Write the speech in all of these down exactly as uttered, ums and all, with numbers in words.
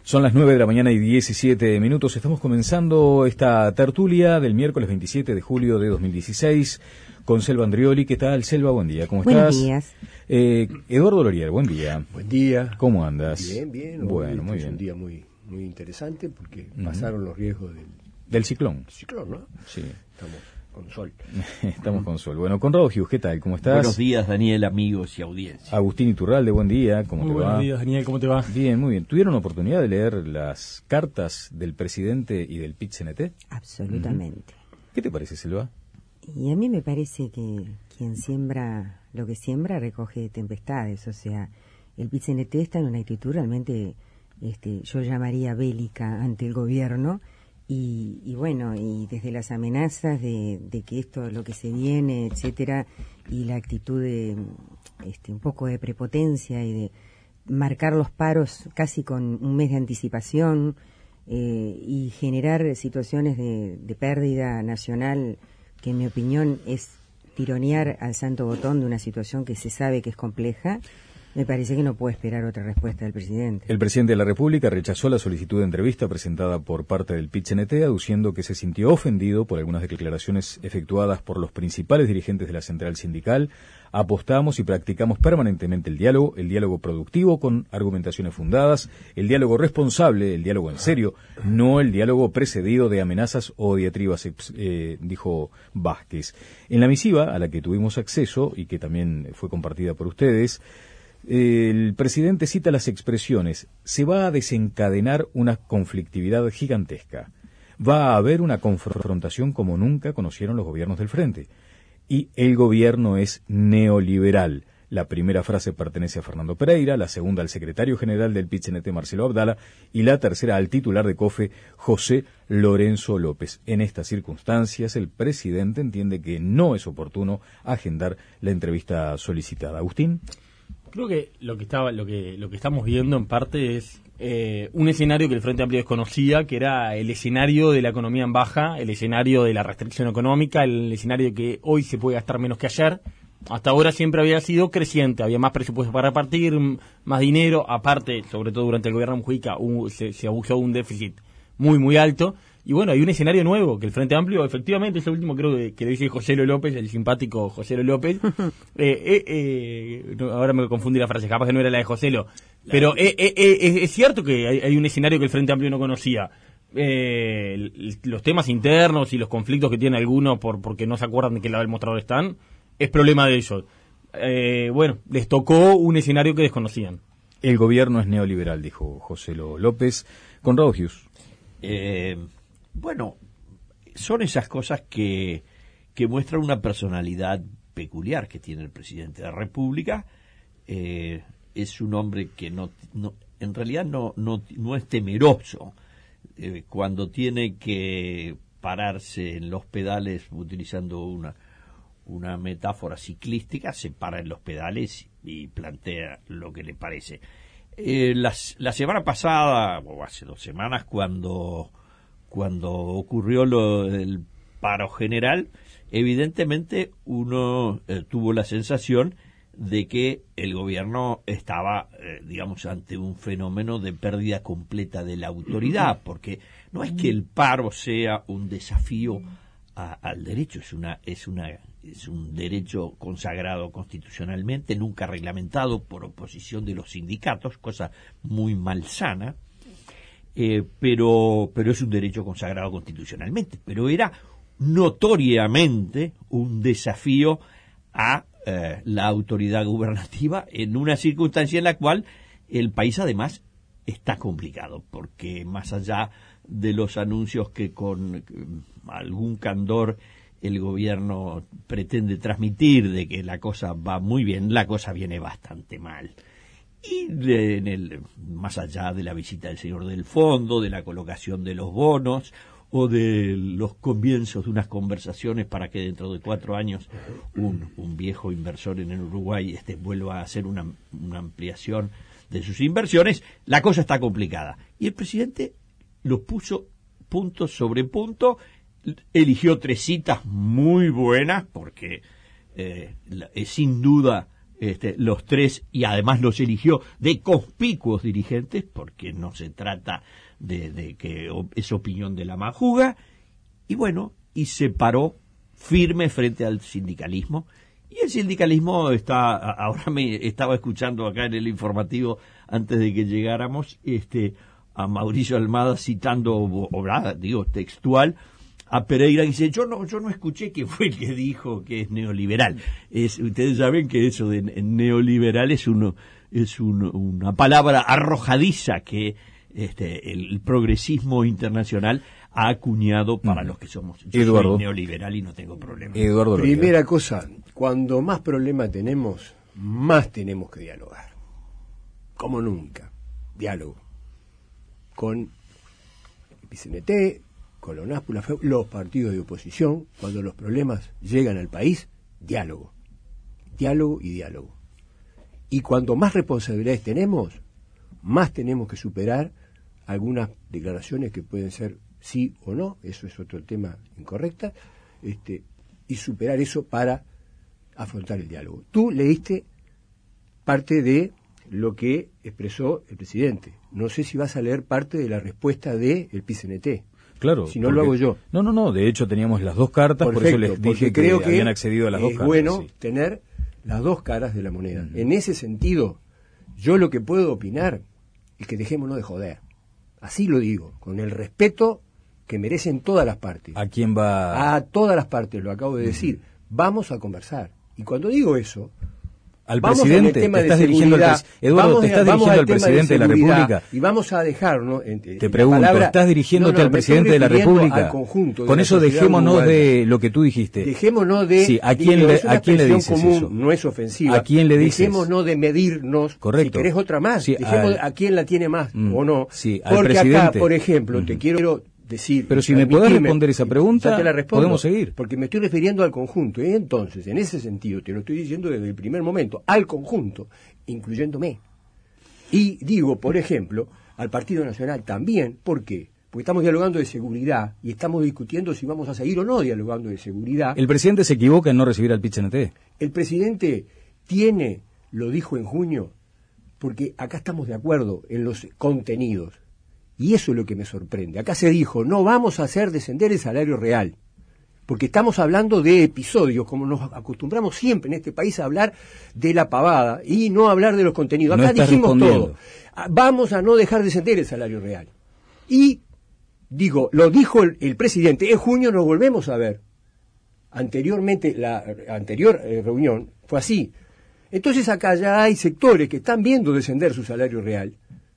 Son las nueve de la mañana y diecisiete minutos. Estamos comenzando esta tertulia del miércoles veintisiete de julio de dos mil dieciséis con Selva Andrioli. ¿Qué tal, Selva? Buen día. ¿Cómo estás? Buenos días. Eh, Eduardo Lorier, buen día. Buen día. ¿Cómo andas? Bien, bien. Bueno, Hoy muy es bien. un día muy, muy interesante porque Uh-huh. pasaron los riesgos del, Del ciclón. ciclón, ¿no? Sí. Estamos con sol. Estamos con sol. Bueno, Conrado Hughes, ¿qué tal? ¿Cómo estás? Buenos días, Daniel, amigos y audiencia. Agustín Iturralde, buen día. ¿Cómo Muy te va? buenos días, Daniel, ¿cómo te va? Bien, muy bien. ¿Tuvieron oportunidad de leer las cartas del presidente y del P I T C N T? Absolutamente. Uh-huh. ¿Qué te parece, Selva? Y a mí me parece que quien siembra lo que siembra recoge tempestades. O sea, el P I T C N T está en una actitud realmente, este, yo llamaría bélica ante el gobierno. Y, y bueno, y desde las amenazas de, de que esto, lo que se viene, etcétera, y la actitud de este, un poco de prepotencia y de marcar los paros casi con un mes de anticipación eh, y generar situaciones de, de pérdida nacional que en mi opinión es tironear al santo botón de una situación que se sabe que es compleja. Me parece que no puede esperar otra respuesta del presidente. El presidente de la República rechazó la solicitud de entrevista presentada por parte del P I T C N T, aduciendo que se sintió ofendido por algunas declaraciones efectuadas por los principales dirigentes de la central sindical. Apostamos y practicamos permanentemente el diálogo, el diálogo productivo con argumentaciones fundadas, el diálogo responsable, el diálogo en serio, no el diálogo precedido de amenazas o diatribas, eh, dijo Vázquez. En la misiva a la que tuvimos acceso y que también fue compartida por ustedes, el presidente cita las expresiones: se va a desencadenar una conflictividad gigantesca, va a haber una confrontación como nunca conocieron los gobiernos del frente, y el gobierno es neoliberal. La primera frase pertenece a Fernando Pereira, la segunda al secretario general del P I T C N T, Marcelo Abdala, y la tercera al titular de COFE, José Lorenzo López. En estas circunstancias, el presidente entiende que no es oportuno agendar la entrevista solicitada. Agustín. Creo que lo que estaba, lo que, lo que estamos viendo en parte es eh, un escenario que el Frente Amplio desconocía, que era el escenario de la economía en baja, el escenario de la restricción económica, el escenario de que hoy se puede gastar menos que ayer. Hasta ahora siempre había sido creciente, había más presupuesto para repartir, más dinero, aparte, sobre todo durante el gobierno de Mujica, un, se, se abusó un déficit muy, muy alto. Y bueno, hay un escenario nuevo, que el Frente Amplio, efectivamente, ese último creo que, que lo dice José Lo López, el simpático José Lo López. eh, eh, eh, no, ahora me confundí la frase, capaz que no era la de José Lo. Pero eh, eh, eh, es cierto que hay, hay un escenario que el Frente Amplio no conocía. Eh, los temas internos y los conflictos que tienen algunos por porque no se acuerdan de qué lado del mostrador están, es problema de ellos. Eh, bueno, les tocó un escenario que desconocían. El gobierno es neoliberal, dijo José Lo López. Conrado Hughes. Eh... Bueno, son esas cosas que, que muestran una personalidad peculiar que tiene el presidente de la República. Eh, es un hombre que no, no en realidad no, no, no es temeroso. Eh, cuando tiene que pararse en los pedales, utilizando una, una metáfora ciclística, se para en los pedales y plantea lo que le parece. Eh, las, la semana pasada, o hace dos semanas, cuando... Cuando ocurrió lo del paro general, evidentemente uno eh, tuvo la sensación de que el gobierno estaba, eh, digamos, ante un fenómeno de pérdida completa de la autoridad, porque no es que el paro sea un desafío a, al derecho, es una, es una, es un derecho consagrado constitucionalmente, nunca reglamentado por oposición de los sindicatos, cosa muy malsana. Eh, pero pero es un derecho consagrado constitucionalmente, pero era notoriamente un desafío a eh, la autoridad gubernativa en una circunstancia en la cual el país además está complicado, porque más allá de los anuncios que con eh, algún candor el gobierno pretende transmitir de que la cosa va muy bien, la cosa viene bastante mal. Y de, en el, más allá de la visita del señor del fondo, de la colocación de los bonos o de los comienzos de unas conversaciones para que dentro de cuatro años un, un viejo inversor en el Uruguay este, vuelva a hacer una, una ampliación de sus inversiones, la cosa está complicada. Y el presidente los puso punto sobre punto, eligió tres citas muy buenas, porque eh, es sin duda este, los tres, y además los eligió de conspicuos dirigentes, porque no se trata de, de que es opinión de la majuga, y bueno, y se paró firme frente al sindicalismo. Y el sindicalismo está, ahora me estaba escuchando acá en el informativo antes de que llegáramos, este, a Mauricio Almada citando, o, digo, textual, a Pereira, dice, yo no, yo no escuché quién fue el que dijo que es neoliberal. Es, ustedes saben que eso de neoliberal es uno, es un, una palabra arrojadiza que este, el, el progresismo internacional ha acuñado para mm. los que somos. Yo Eduardo. soy neoliberal y no tengo problema. Eduardo, primera cosa, cuando más problemas tenemos, más tenemos que dialogar. Como nunca. Diálogo. Con el P C N T, con la UNASPU, la F E U, los partidos de oposición, cuando los problemas llegan al país, diálogo. Diálogo y diálogo. Y cuanto más responsabilidades tenemos, más tenemos que superar algunas declaraciones que pueden ser sí o no, eso es otro tema incorrecta, este, y superar eso para afrontar el diálogo. Tú leíste parte de lo que expresó el presidente. No sé si vas a leer parte de la respuesta del P C N T. Claro. Si no porque, lo hago yo. No, no, no. De hecho teníamos las dos cartas, Perfecto, por eso les dije creo que, que habían accedido a las dos es cartas. bueno sí. tener las dos caras de la moneda. Uh-huh. En ese sentido, yo lo que puedo opinar es que dejémonos de joder. Así lo digo, con el respeto que merecen todas las partes. ¿A quién va? A todas las partes, lo acabo de decir. Uh-huh. Vamos a conversar. Y cuando digo eso, al vamos presidente, tema te de estás dirigiendo al seguridad, pres- Eduardo, vamos te estás a, vamos dirigiendo al tema presidente de, de la República. Y vamos a dejarnos. En, te en pregunto, palabra, ¿estás dirigiéndote no, no, al presidente de la República? Al conjunto de Con la eso sociedad dejémonos uruguaya. de lo que tú dijiste. Dejémonos de. Sí, ¿a quién digo, le, es una ¿a quién le expresión dices común, eso? No es ofensiva. ¿A quién le dices? Dejémonos de medirnos. Correcto. Si querés otra más, sí, dejemos al, a quién la tiene más mm, o no. Sí, al Porque presidente. acá, por ejemplo, uh-huh. te quiero decir. Pero si me podés responder esa pregunta, te la respondo, podemos seguir. Porque me estoy refiriendo al conjunto. Y entonces, en ese sentido, te lo estoy diciendo desde el primer momento, al conjunto, incluyéndome. Y digo, por ejemplo, al Partido Nacional también. ¿Por qué? Porque estamos dialogando de seguridad y estamos discutiendo si vamos a seguir o no dialogando de seguridad. El presidente se equivoca en no recibir al P C N T. El presidente tiene, lo dijo en junio, porque acá estamos de acuerdo en los contenidos. Y eso es lo que me sorprende. Acá se dijo, no vamos a hacer descender el salario real. Porque estamos hablando de episodios, como nos acostumbramos siempre en este país a hablar de la pavada y no hablar de los contenidos. Acá no dijimos todo. Vamos a no dejar descender el salario real. Y, digo, lo dijo el, el presidente, en junio nos volvemos a ver. Anteriormente, la anterior eh, reunión fue así. Entonces acá ya hay sectores que están viendo descender su salario real.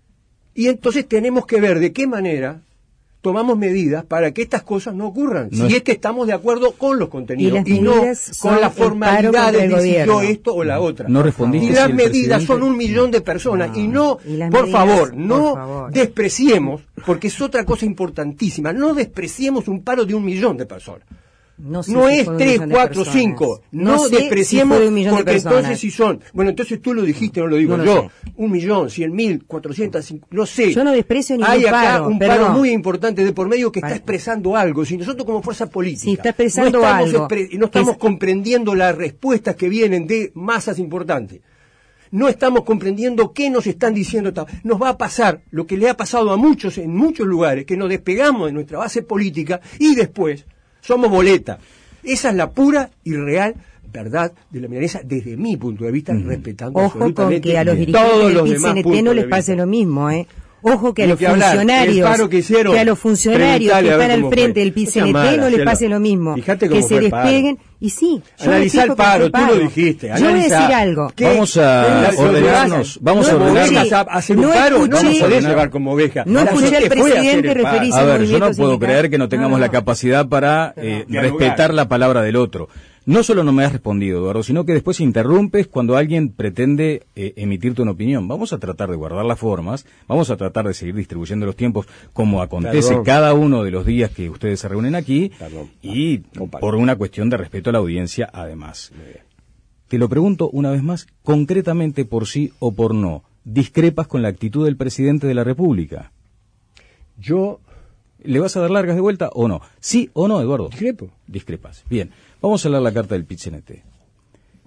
Y entonces tenemos que ver de qué manera tomamos medidas para que estas cosas no ocurran, no si es... es que estamos de acuerdo con los contenidos y, y no con la formalidad de decir yo esto o la otra. No respondiste. Y las si medidas presidente... son un millón de personas. No. Y no, y por medidas, favor, no por favor. despreciemos, porque es otra cosa importantísima, no despreciemos un paro de un millón de personas. No, sé no si es tres, cuatro, cinco. No, no despreciemos, si un porque entonces si son... Bueno, entonces tú lo dijiste, no lo digo no yo. Sé. Un millón, cien mil, cuatrocientos, no sé. Yo no desprecio ningún Hay acá paro, un perdón. paro muy importante de por medio que Para. está expresando algo. Si nosotros como fuerza política sí, está expresando no estamos, algo. Expre- no estamos es... comprendiendo las respuestas que vienen de masas importantes. No estamos comprendiendo qué nos están diciendo. Nos va a pasar lo que le ha pasado a muchos en muchos lugares, que nos despegamos de nuestra base política y después somos boleta. Esa es la pura y real verdad de la milanesa desde mi punto de vista, mm. respetando Ojo absolutamente con que a los dirigentes todos los del P C N T no les pase lo mismo, ¿eh? Ojo que a los que hablar, funcionarios que, hicieron, que a los funcionarios que están al frente del P C N T no, no les pase lo mismo, que se despeguen y sí, analizar el paro, tú lo dijiste. Yo voy a decir algo. Vamos a ordenarnos, vamos a ordenarnos. A hacer un paro, no nos podés llevar como oveja. No escuché al presidente referirse a al ver, yo no puedo sindical. creer que no tengamos no, no. la capacidad para eh, respetar la palabra del otro. No solo no me has respondido, Eduardo, sino que después interrumpes cuando alguien pretende eh, emitirte una opinión. Vamos a tratar de guardar las formas, vamos a tratar de seguir distribuyendo los tiempos como acontece Perdón. cada uno de los días que ustedes se reúnen aquí Perdón. y Compadre. por una cuestión de respeto a la audiencia además. Te lo pregunto una vez más, concretamente por sí o por no, ¿discrepas con la actitud del presidente de la República? Yo... ¿Le vas a dar largas de vuelta o no? ¿Sí o no, Eduardo? Discrepo. Discrepas. Bien, vamos a leer la carta del P C N T.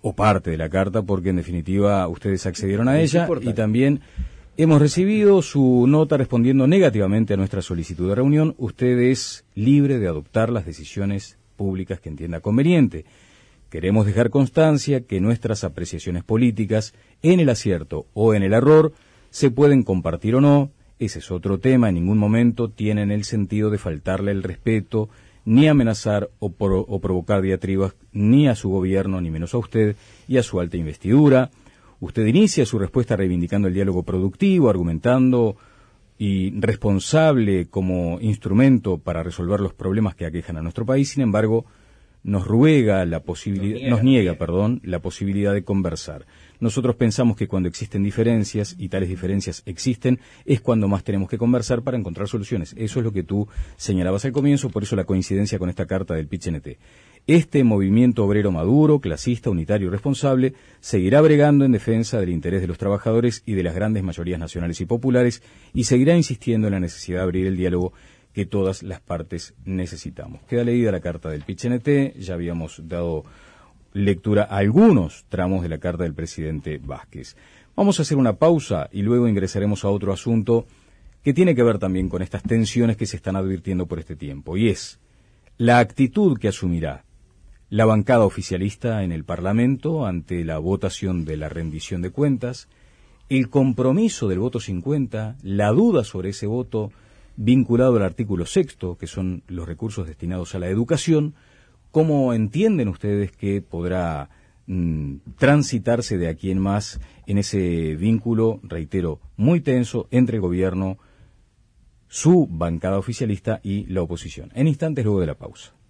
o parte de la carta, porque en definitiva ustedes accedieron a Es ella importante. y también hemos recibido su nota respondiendo negativamente a nuestra solicitud de reunión. Usted es libre de adoptar las decisiones públicas que entienda conveniente. Queremos dejar constancia que nuestras apreciaciones políticas, en el acierto o en el error, se pueden compartir o no. Ese es otro tema. En ningún momento tienen el sentido de faltarle el respeto, ni amenazar o, pro, o provocar diatribas ni a su gobierno, ni menos a usted y a su alta investidura. Usted inicia su respuesta reivindicando el diálogo productivo, argumentando y responsable como instrumento para resolver los problemas que aquejan a nuestro país. Sin embargo, nos ruega la posibilidad, nos niega, nos niega, perdón, la posibilidad de conversar. Nosotros pensamos que cuando existen diferencias, y tales diferencias existen, es cuando más tenemos que conversar para encontrar soluciones. Eso es lo que tú señalabas al comienzo, por eso la coincidencia con esta carta del P I T C N T. Este movimiento obrero maduro, clasista, unitario y responsable, seguirá bregando en defensa del interés de los trabajadores y de las grandes mayorías nacionales y populares, y seguirá insistiendo en la necesidad de abrir el diálogo que todas las partes necesitamos. Queda leída la carta del P I T C N T, ya habíamos dado lectura a algunos tramos de la carta del presidente Vázquez. Vamos a hacer una pausa y luego ingresaremos a otro asunto que tiene que ver también con estas tensiones que se están advirtiendo por este tiempo, y es la actitud que asumirá la bancada oficialista en el Parlamento ante la votación de la rendición de cuentas, el compromiso del voto cincuenta, la duda sobre ese voto vinculado al artículo sexto, que son los recursos destinados a la educación. ¿Cómo entienden ustedes que podrá mm, transitarse de aquí en más en ese vínculo, reitero, muy tenso entre el gobierno, su bancada oficialista y la oposición? En instantes luego de la pausa.